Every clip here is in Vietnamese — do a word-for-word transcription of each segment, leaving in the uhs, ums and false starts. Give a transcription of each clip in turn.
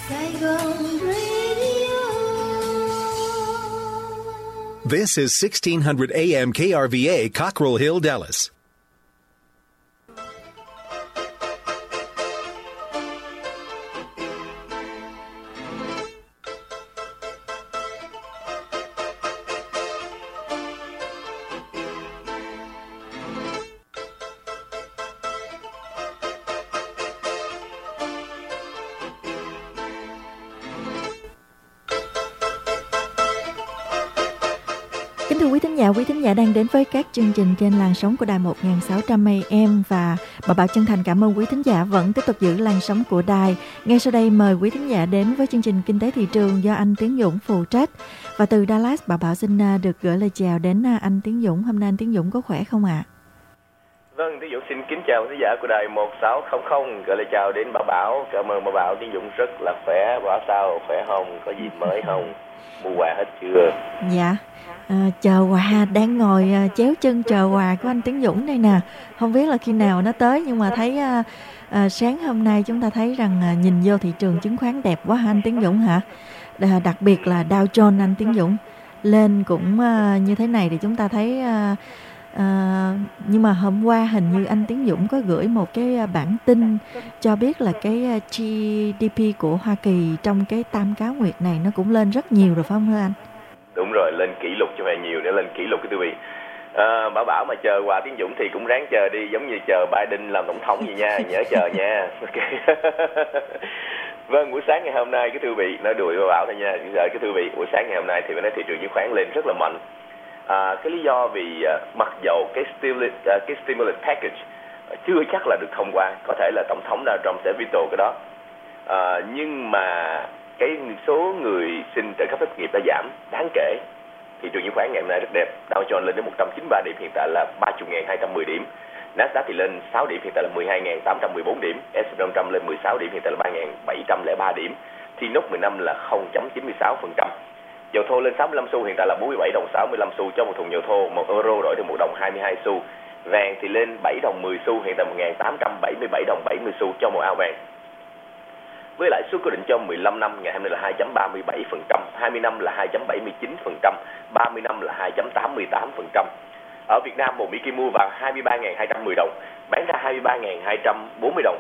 Saigon Radio. This is sixteen hundred A M K R V A, Cockrell Hill, Dallas. Kính thưa quý thính giả, quý thính giả đang đến với các chương trình trên làn sóng của đài một nghìn sáu trăm A M và Bà Bảo chân thành cảm ơn quý thính giả vẫn tiếp tục giữ làn sóng của đài. Ngay sau đây mời quý thính giả đến với chương trình Kinh tế thị trường do anh Tiến Dũng phụ trách. Và từ Dallas, Bà Bảo xin được gửi lời chào đến anh Tiến Dũng. Hôm nay anh Tiến Dũng có khỏe không ạ? À? Vâng, Tiến Dũng xin kính chào quý thính giả của đài một sáu không không, gửi lời chào đến bà Bảo. Cảm ơn bà Bảo. Tiến Dũng rất là khỏe. Bảo sao khỏe không? Có gì mới không? Mua quà hết chưa? Dạ. À, chờ quà, đang ngồi à, chéo chân chờ quà của anh Tiến Dũng đây nè. Không biết là khi nào nó tới, nhưng mà thấy à, à, sáng hôm nay chúng ta thấy rằng à, nhìn vô thị trường chứng khoán đẹp quá hả anh Tiến Dũng hả? À, đặc biệt là Dow Jones anh Tiến Dũng lên cũng à, như thế này thì chúng ta thấy à, à, nhưng mà hôm qua hình như anh Tiến Dũng có gửi một cái bản tin cho biết là cái G D P của Hoa Kỳ trong cái tam cá nguyệt này nó cũng lên rất nhiều rồi phải không thưa anh? Đúng rồi, lên kỷ lục cho phải nhiều để lên kỷ lục cái quý vị. À, bảo bảo mà chờ quà Tiến Dũng thì cũng ráng chờ đi, giống như chờ Biden làm tổng thống vậy nha, nhớ chờ nha. Ok. Vâng, buổi sáng ngày hôm nay cái thưa vị nói đùa bảo bảo thôi nha, cái thưa vị buổi sáng ngày hôm nay thì nói thị trường chứng khoán lên rất là mạnh. À, cái lý do vì uh, mặc dầu cái stimulus, uh, cái stimulus package uh, chưa chắc là được thông qua, có thể là tổng thống Donald Trump sẽ veto cái đó. À, nhưng mà cái số người xin trợ cấp thất nghiệp đã giảm đáng kể. Thị trường chứng khoán ngày hôm nay rất đẹp. Dow Jones lên đến một trăm chín mươi ba điểm, hiện tại là ba mươi nghìn hai trăm mười điểm. Nasdaq thì lên sáu điểm, hiện tại là mười hai nghìn tám trăm mười bốn điểm. S and P năm trăm lên mười sáu điểm, hiện tại là ba nghìn bảy trăm lẻ ba điểm. T N U S mười lăm là không phẩy chín mươi sáu phần trăm. Dầu thô lên sáu mươi lăm xu, hiện tại là bốn mươi bảy đồng sáu mươi lăm xu cho một thùng dầu thô. Một euro đổi được một đồng hai mươi hai xu. Vàng thì lên bảy đồng mười xu, hiện tại một nghìn tám trăm bảy mươi bảy đồng bảy mươi xu cho một ao vàng. Với lãi suất cố định cho mười lăm năm ngày hôm nay là hai phẩy ba mươi bảy phần trăm, hai mươi năm là hai phẩy bảy mươi chín phần trăm, ba mươi năm là hai phẩy tám mươi tám phần trăm. Ở Việt Nam, một Mỹ Kim mua vào hai mươi ba nghìn hai trăm mười đồng, bán ra hai mươi ba nghìn hai trăm bốn mươi đồng.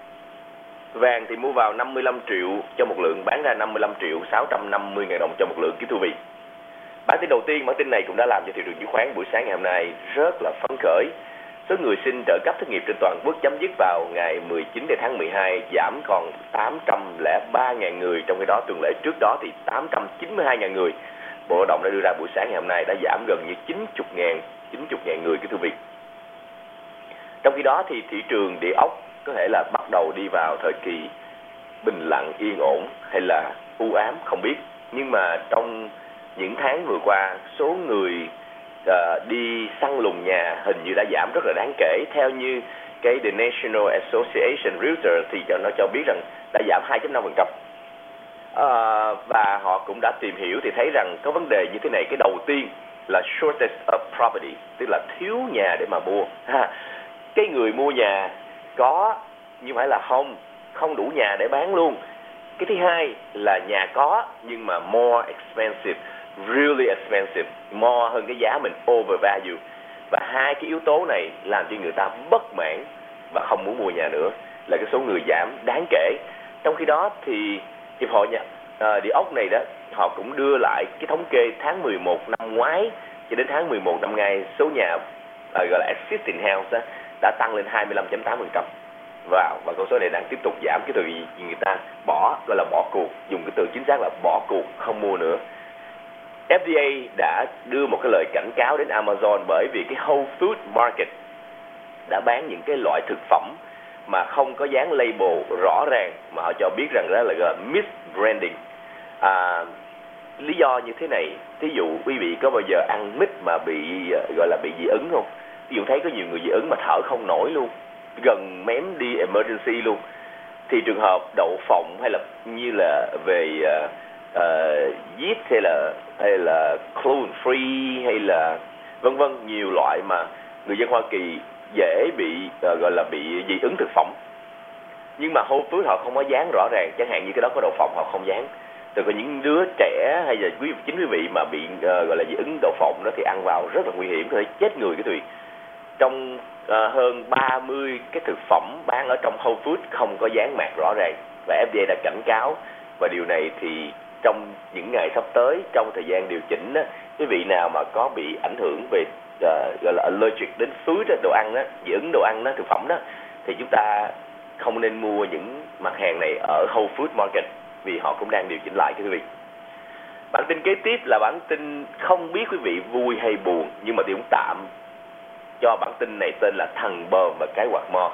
Vàng thì mua vào năm mươi lăm triệu cho một lượng, bán ra năm mươi lăm triệu sáu trăm năm mươi ngàn đồng cho một lượng, kính thưa quý vị. Bản tin đầu tiên, bản tin này cũng đã làm cho thị trường chứng khoán buổi sáng ngày hôm nay rất là phấn khởi. Số người xin trợ cấp thất nghiệp trên toàn quốc chấm dứt vào ngày mười chín tháng mười hai giảm còn tám trăm lẻ ba nghìn người, trong khi đó tuần lễ trước đó thì tám trăm chín mươi hai nghìn người. Bộ Lao động đã đưa ra buổi sáng ngày hôm nay đã giảm gần như chín mươi nghìn người, kính thưa quý vị. Trong khi đó thì thị trường địa ốc có thể là bắt đầu đi vào thời kỳ bình lặng yên ổn hay là u ám không biết, nhưng mà trong những tháng vừa qua số người Uh, đi săn lùng nhà hình như đã giảm rất là đáng kể. Theo như cái The National Association Realtor thì nó cho biết rằng đã giảm hai phẩy năm phần trăm. Uh, và họ cũng đã tìm hiểu thì thấy rằng có vấn đề như thế này. Cái đầu tiên là shortage of property, tức là thiếu nhà để mà mua. Ha. Cái người mua nhà có nhưng phải là không, không đủ nhà để bán luôn. Cái thứ hai là nhà có nhưng mà more expensive, really expensive, more hơn cái giá mình overvalue. Và hai cái yếu tố này làm cho người ta bất mãn và không muốn mua nhà nữa, là cái số người giảm đáng kể. Trong khi đó thì hiệp hội nhà uh, địa ốc này đó, họ cũng đưa lại cái thống kê tháng mười một năm ngoái cho đến tháng mười một năm nay, số nhà uh, gọi là existing house đó, đã tăng lên hai mươi lăm phẩy tám phần trăm. Wow, và con số này đang tiếp tục giảm. Cái từ gì người ta bỏ, gọi là bỏ cuộc, dùng cái từ chính xác là bỏ cuộc, không mua nữa. F D A đã đưa một cái lời cảnh cáo đến Amazon bởi vì cái Whole Food Market đã bán những cái loại thực phẩm mà không có dán label rõ ràng, mà họ cho biết rằng đó là gọi misbranding. À, lý do như thế này, thí dụ quý vị có bao giờ ăn mít mà bị gọi là bị dị ứng không? Ví dụ thấy có nhiều người dị ứng mà thở không nổi luôn, gần mém đi emergency luôn. Thì trường hợp đậu phộng hay là như là về uh, uh, yeast hay là hay là gluten free hay là vân vân, nhiều loại mà người dân Hoa Kỳ dễ bị uh, gọi là bị dị ứng thực phẩm. Nhưng mà Whole Foods họ không có dán rõ ràng, chẳng hạn như cái đó có đậu phộng họ không dán. Từ có những đứa trẻ hay là quý chính quý vị mà bị uh, gọi là dị ứng đậu phộng đó thì ăn vào rất là nguy hiểm, có thể chết người cái tùy. Trong uh, hơn ba mươi cái thực phẩm bán ở trong Whole Foods không có dán mác rõ ràng và ép đê a đã cảnh cáo, và điều này thì trong những ngày sắp tới, trong thời gian điều chỉnh á, quý vị nào mà có bị ảnh hưởng về uh, gọi là allergic đến food đó, đồ ăn đó, dị ứng đồ ăn đó, thực phẩm đó, thì chúng ta không nên mua những mặt hàng này ở Whole Foods Market vì họ cũng đang điều chỉnh lại quý vị. Bản tin kế tiếp là bản tin không biết quý vị vui hay buồn, nhưng mà tôi cũng tạm cho bản tin này tên là Thằng Bờm và Cái Quạt Mo.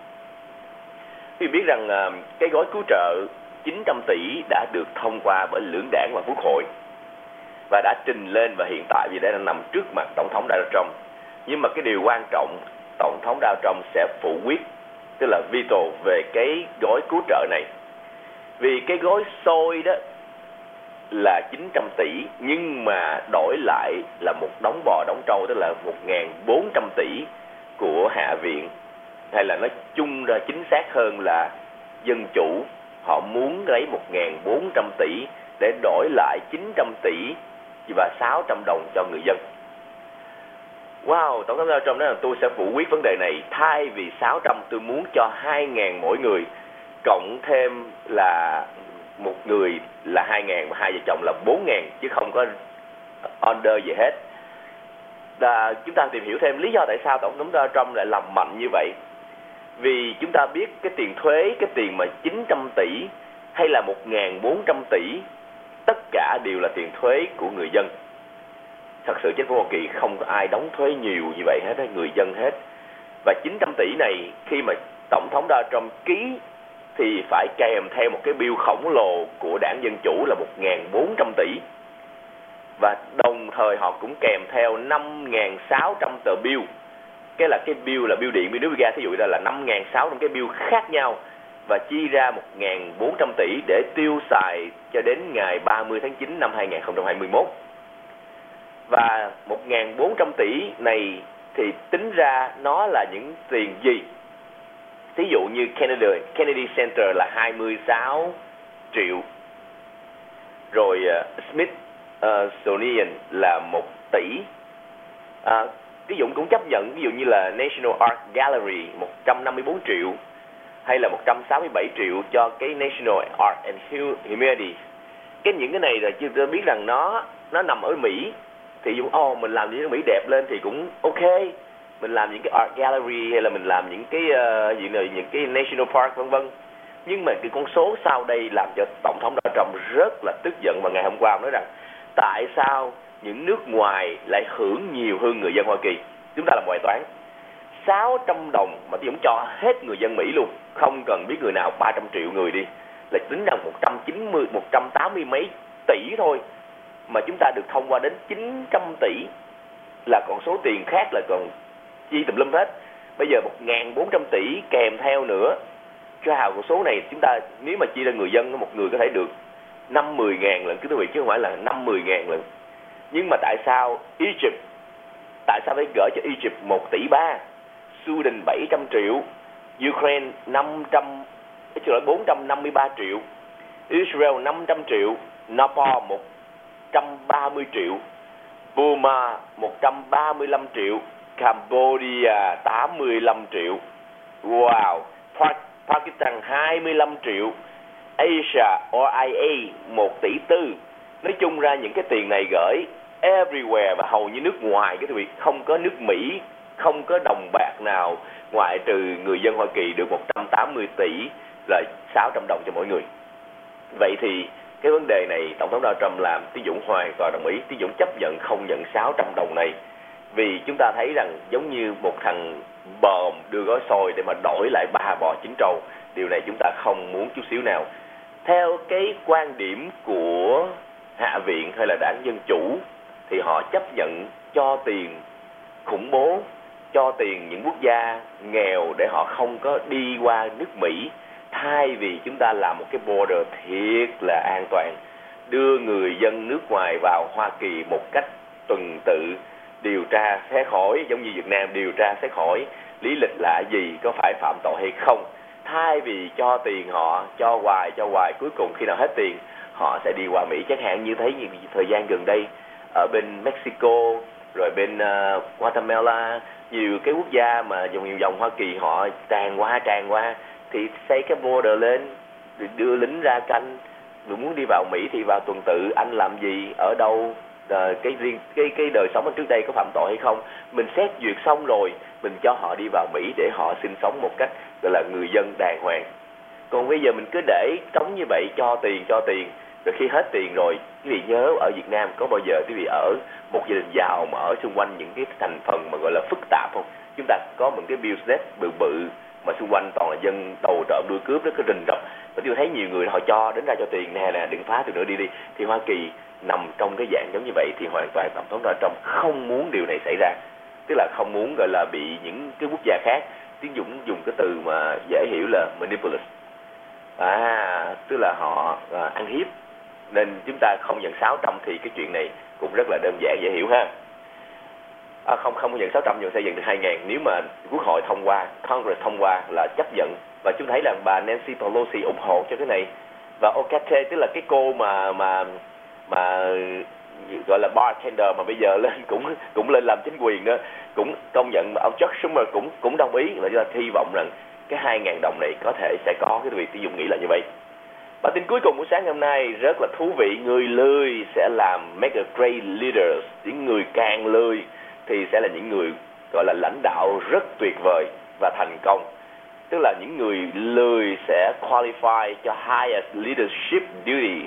Quý vị biết rằng uh, cái gói cứu trợ chín trăm tỷ đã được thông qua bởi lưỡng đảng và Quốc hội và đã trình lên, và hiện tại vì đã nằm trước mặt Tổng thống Donald Trump. Nhưng mà cái điều quan trọng, Tổng thống Donald Trump sẽ phủ quyết, tức là veto về cái gói cứu trợ này. Vì cái gói xôi đó là chín trăm tỷ, nhưng mà đổi lại là một đống bò đống trâu, tức là một nghìn bốn trăm tỷ của Hạ viện, hay là nói chung ra chính xác hơn là Dân Chủ. Họ muốn lấy một nghìn bốn trăm tỷ để đổi lại chín trăm tỷ và sáu trăm đồng cho người dân. Wow, Tổng thống Donald Trump nói là tôi sẽ phủ quyết vấn đề này. Thay vì sáu trăm, tôi muốn cho hai nghìn mỗi người, cộng thêm là một người là hai nghìn và hai vợ chồng là bốn nghìn, chứ không có under gì hết. Và chúng ta tìm hiểu thêm lý do tại sao Tổng thống Donald Trump lại làm mạnh như vậy. Vì chúng ta biết cái tiền thuế, cái tiền mà chín trăm tỷ hay là một nghìn bốn trăm tỷ, tất cả đều là tiền thuế của người dân. Thật sự chính phủ Hoa Kỳ không có ai đóng thuế nhiều như vậy hết, người dân hết. Và chín trăm tỷ này khi mà Tổng thống Donald Trump ký thì phải kèm theo một cái bill khổng lồ của đảng Dân Chủ là một nghìn bốn trăm tỷ. Và đồng thời họ cũng kèm theo năm nghìn sáu trăm tờ bill. Cái là cái bill là bill điện, bill nước ga, thí dụ như là năm nghìn sáu trăm cái bill khác nhau, và chi ra một nghìn bốn trăm tỷ để tiêu xài cho đến ngày ba mươi tháng chín năm hai nghìn không trăm hai mươi mốt. Và một nghìn bốn trăm tỷ này thì tính ra nó là những tiền gì? Thí dụ như Kennedy, Kennedy Center là hai mươi sáu triệu, rồi uh, Smithsonian uh, là một tỷ. Uh, ví dụ cũng chấp nhận, ví dụ như là National Art Gallery một trăm năm mươi tư triệu, hay là một trăm sáu mươi bảy triệu cho cái National Art and Humanities. Cái những cái này là chưa tôi biết rằng nó nó nằm ở Mỹ, thì dụ oh, mình làm những cái Mỹ đẹp lên thì cũng ok. Mình làm những cái art gallery hay là mình làm những cái uh, gì này, những cái national park vân vân. Nhưng mà cái con số sau đây làm cho Tổng thống Donald Trump rất là tức giận, và ngày hôm qua ông nói rằng tại sao những nước ngoài lại hưởng nhiều hơn người dân Hoa Kỳ. Chúng ta làm bài toán sáu trăm đồng mà tôi cũng cho hết người dân Mỹ luôn, không cần biết người nào, ba trăm triệu người đi, là tính rằng một trăm chín mươi, một trăm tám mươi mấy tỷ thôi, mà chúng ta được thông qua đến chín trăm tỷ, là còn số tiền khác là còn chi tùm lum hết. Bây giờ một nghìn bốn trăm tỷ kèm theo nữa, cho hào con số này chúng ta nếu mà chia ra người dân, một người có thể được năm mười ngàn lần, quý vị, chứ không phải là năm mười ngàn lần. Nhưng mà tại sao Egypt, tại sao phải gửi cho Egypt một tỷ ba, Sudan bảy trăm triệu, Ukraine năm trăm, bốn trăm năm mươi ba triệu, Israel năm trăm triệu, Nepal một trăm ba mươi triệu, Burma một trăm ba mươi lăm triệu, Cambodia tám mươi lăm triệu, wow, Pakistan hai mươi lăm triệu, Asia o i a một tỷ tư. Nói chung ra những cái tiền này gửi everywhere và hầu như nước ngoài, cái vị không có nước Mỹ, không có đồng bạc nào ngoại trừ người dân Hoa Kỳ được một trăm tám mươi tỷ là sáu trăm đồng cho mỗi người. Vậy thì cái vấn đề này Tổng thống Donald Trump làm, Tiến Dũng hoàn toàn đồng ý. Tiến Dũng chấp nhận không nhận sáu trăm đồng này, vì chúng ta thấy rằng giống như một thằng bờm đưa gói xôi để mà đổi lại ba bò chín trâu. Điều này chúng ta không muốn chút xíu nào. Theo cái quan điểm của Hạ viện hay là đảng Dân Chủ thì họ chấp nhận cho tiền khủng bố, cho tiền những quốc gia nghèo để họ không có đi qua nước Mỹ, thay vì chúng ta làm một cái border thiệt là an toàn, đưa người dân nước ngoài vào Hoa Kỳ một cách tuần tự, điều tra xét hỏi, giống như Việt Nam điều tra xét hỏi lý lịch là gì, có phải phạm tội hay không, thay vì cho tiền họ, cho hoài cho hoài, cuối cùng khi nào hết tiền họ sẽ đi qua Mỹ. Chẳng hạn như thấy thời gian gần đây ở bên Mexico, rồi bên uh, Guatemala, nhiều cái quốc gia mà vòng nhiều vòng Hoa Kỳ họ tràn qua tràn qua thì xây cái border lên, đưa lính ra canh. Nếu muốn đi vào Mỹ thì vào tuần tự, anh làm gì, ở đâu, à, cái riêng cái cái đời sống ở trước đây có phạm tội hay không, mình xét duyệt xong rồi mình cho họ đi vào Mỹ để họ sinh sống một cách gọi là người dân đàng hoàng. Còn bây giờ mình cứ để trống như vậy, cho tiền cho tiền, rồi khi hết tiền rồi, quý vị nhớ ở Việt Nam có bao giờ quý vị ở một gia đình giàu mà ở xung quanh những cái thành phần mà gọi là phức tạp không? Chúng ta có một cái business bự bự mà xung quanh toàn là dân tàu trộm đuôi cướp, nó cứ rình rập. Và tôi thấy nhiều người họ cho đến ra cho tiền, nè nè đừng phá từ nữa đi đi. Thì Hoa Kỳ nằm trong cái dạng giống như vậy thì hoàn toàn tổng thống Donald Trump không muốn điều này xảy ra, tức là không muốn gọi là bị những cái quốc gia khác, Tiến Dũng dùng cái từ mà dễ hiểu là manipulate, à tức là họ à, ăn hiếp, nên chúng ta không nhận sáu trăm thì cái chuyện này cũng rất là đơn giản dễ hiểu ha. À, không không nhận sáu trăm nhưng xây dựng được hai ngàn, nếu mà Quốc hội thông qua, Congress thông qua là chấp nhận. Và chúng thấy là bà Nancy Pelosi ủng hộ cho cái này. Và Ocasio, tức là cái cô mà mà mà gọi là bartender mà bây giờ lên cũng cũng lên làm chính quyền đó, cũng công nhận. Ông Chuck Schumer cũng cũng đồng ý, và chúng ta hy vọng rằng cái hai ngàn đồng này có thể sẽ có cái việc Tiến Dũng nghĩ là như vậy. Và tin cuối cùng của sáng hôm nay rất là thú vị, người lười sẽ làm make a great leaders. Những người càng lười thì sẽ là những người gọi là lãnh đạo rất tuyệt vời và thành công. Tức là những người lười sẽ qualify cho highest leadership duties.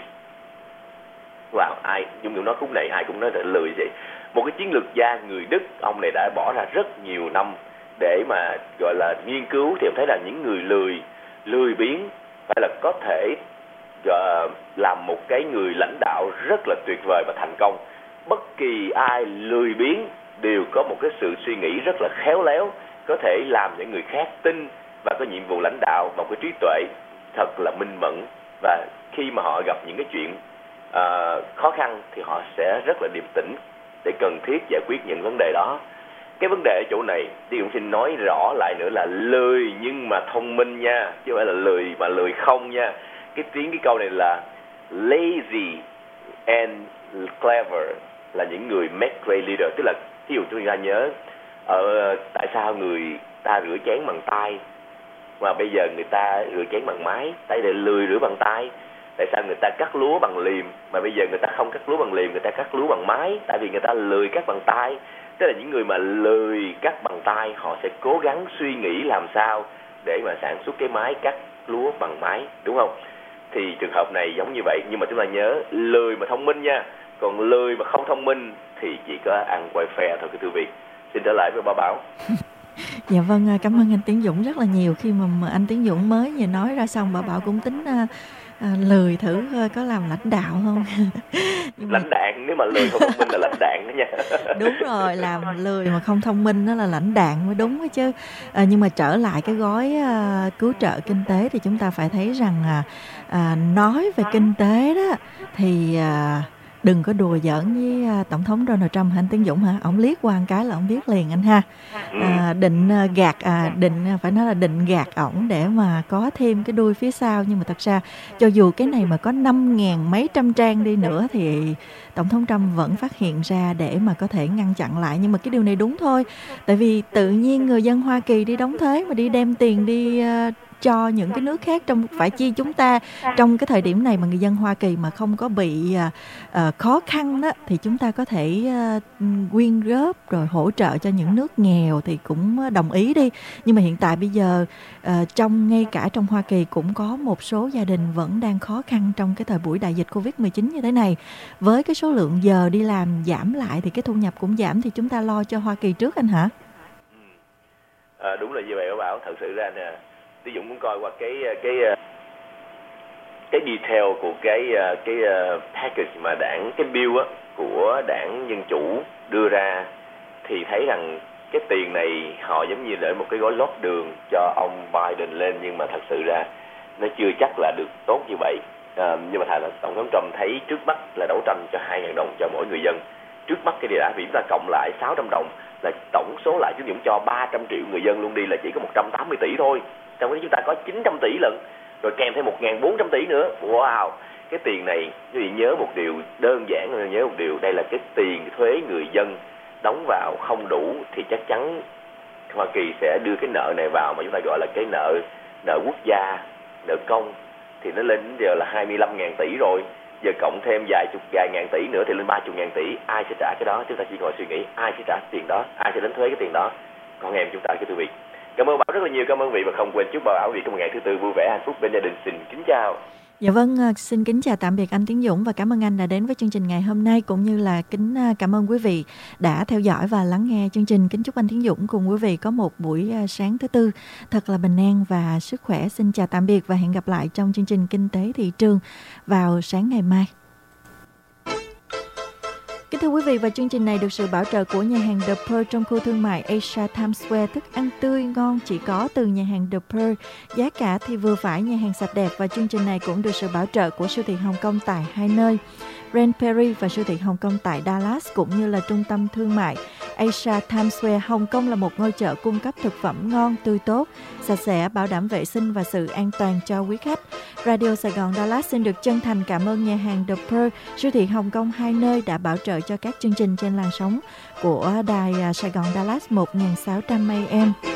Wow, ai dùng điều nói khúc này ai cũng nói là lười vậy. Một cái chiến lược gia người Đức, ông này đã bỏ ra rất nhiều năm để mà gọi là nghiên cứu, thì ông thấy là những người lười, lười biếng phải là có thể uh, làm một cái người lãnh đạo rất là tuyệt vời và thành công. Bất kỳ ai lười biếng đều có một cái sự suy nghĩ rất là khéo léo, có thể làm những người khác tin và có nhiệm vụ lãnh đạo, một cái trí tuệ thật là minh mẫn. Và khi mà họ gặp những cái chuyện uh, khó khăn thì họ sẽ rất là điềm tĩnh để cần thiết giải quyết những vấn đề đó. Cái vấn đề ở chỗ này thì cũng xin nói rõ lại nữa là lười nhưng mà thông minh nha, chứ không phải là lười mà lười không nha. Cái tiếng cái câu này là lazy and clever là những người make great leader. Tức là ví dụ chúng ta nhớ ở tại sao người ta rửa chén bằng tay mà bây giờ người ta rửa chén bằng máy, tại để lười rửa bằng tay. Tại sao người ta cắt lúa bằng liềm mà bây giờ người ta không cắt lúa bằng liềm, người ta cắt lúa bằng máy? Tại vì người ta lười cắt bằng tay. Tức là những người mà lười cắt bằng tay, họ sẽ cố gắng suy nghĩ làm sao để mà sản xuất cái máy cắt lúa bằng máy, đúng không? Thì trường hợp này giống như vậy, nhưng mà chúng ta nhớ lười mà thông minh nha, còn lười mà không thông minh thì chỉ có ăn quay phe thôi, thưa quý vị. Xin trở lại với bà Bảo. Dạ vâng, cảm ơn anh Tiến Dũng rất là nhiều. Khi mà, mà anh Tiến Dũng mới vừa nói ra xong, bà Bảo cũng tính à, à, lười thử coi có làm lãnh đạo không. Nhưng mà... lãnh đạn, nếu mà lười không thông minh là lãnh đạn đó nha. Đúng rồi, làm lười mà không thông minh đó là lãnh đạn mới đúng đó chứ. À, nhưng mà trở lại cái gói à, cứu trợ kinh tế thì chúng ta phải thấy rằng à, à, nói về kinh tế đó thì à, đừng có đùa giỡn với à, Tổng thống Donald Trump hả anh Tiến Dũng hả? Ông liếc qua một cái là ông biết liền anh ha. À, định à, gạt, à, định phải nói là định gạt ổng để mà có thêm cái đuôi phía sau. Nhưng mà thật ra cho dù cái này mà có năm ngàn mấy trăm trang đi nữa thì Tổng thống Trump vẫn phát hiện ra để mà có thể ngăn chặn lại. Nhưng mà cái điều này đúng thôi. Tại vì tự nhiên người dân Hoa Kỳ đi đóng thuế mà đi đem tiền đi uh, cho những cái nước khác, trong phải chi chúng ta trong cái thời điểm này mà người dân Hoa Kỳ mà không có bị uh, uh, khó khăn đó thì chúng ta có thể uh, quyên góp rồi hỗ trợ cho những nước nghèo thì cũng đồng ý đi. Nhưng mà hiện tại bây giờ uh, trong ngay cả trong Hoa Kỳ cũng có một số gia đình vẫn đang khó khăn trong cái thời buổi đại dịch covid mười chín như thế này. Với cái số lượng giờ đi làm giảm lại thì cái thu nhập cũng giảm, thì chúng ta lo cho Hoa Kỳ trước anh hả? À, đúng là như vậy, Bảo. Thật sự ra nè, Tiến Dũng muốn coi qua cái cái cái detail của cái cái package mà đảng cái bill á của đảng Dân Chủ đưa ra, thì thấy rằng cái tiền này họ giống như để một cái gói lót đường cho ông Biden lên, nhưng mà thật sự ra nó chưa chắc là được tốt như vậy. À, nhưng mà thật là Tổng thống Trump thấy trước mắt là đấu tranh cho hai ngàn đồng cho mỗi người dân, trước mắt cái địa đã vì chúng ta cộng lại sáu trăm đồng là tổng số lại tín dụng cho ba trăm triệu người dân luôn đi là chỉ có một trăm tám mươi tỷ thôi. Trong khi chúng ta có chín trăm tỷ lận, rồi kèm thêm một nghìn bốn trăm tỷ nữa. Wow, cái tiền này quý vị nhớ một điều đơn giản, nhớ một điều, đây là cái tiền thuế người dân đóng vào không đủ thì chắc chắn Hoa Kỳ sẽ đưa cái nợ này vào mà chúng ta gọi là cái nợ nợ quốc gia, nợ công, thì nó lên đến giờ là hai mươi lăm nghìn tỷ rồi. Giờ cộng thêm vài chục vài ngàn tỷ nữa thì lên ba mươi nghìn tỷ. Ai sẽ trả cái đó? Chúng ta chỉ ngồi suy nghĩ ai sẽ trả tiền đó, ai sẽ đánh thuế cái tiền đó? Con em chúng ta, cái quý vị. Cảm ơn Bảo rất là nhiều, cảm ơn vị, và không quên chúc Bảo vị trong một ngày thứ tư vui vẻ hạnh phúc bên gia đình. Xin kính chào. Dạ vâng, xin kính chào tạm biệt anh Tiến Dũng và cảm ơn anh đã đến với chương trình ngày hôm nay, cũng như là kính cảm ơn quý vị đã theo dõi và lắng nghe chương trình. Kính chúc anh Tiến Dũng cùng quý vị có một buổi sáng thứ tư thật là bình an và sức khỏe. Xin chào tạm biệt và hẹn gặp lại trong chương trình Kinh tế thị trường vào sáng ngày mai. Kính thưa quý vị, và chương trình này được sự bảo trợ của nhà hàng The Pearl trong khu thương mại Asia Times Square. Thức ăn tươi ngon chỉ có từ nhà hàng The Pearl, giá cả thì vừa phải, nhà hàng sạch đẹp. Và chương trình này cũng được sự bảo trợ của siêu thị Hồng Kông tại hai nơi, Grand Prairie và siêu thị Hồng Kông tại Dallas, cũng như là trung tâm thương mại Asia Times Square. Hồng Kông là một ngôi chợ cung cấp thực phẩm ngon, tươi tốt, sạch sẽ, bảo đảm vệ sinh và sự an toàn cho quý khách. Radio Sài Gòn Dallas xin được chân thành cảm ơn nhà hàng The Pearl, siêu thị Hồng Kông hai nơi đã bảo trợ cho các chương trình trên làn sóng của đài Sài Gòn Dallas một nghìn sáu trăm A M.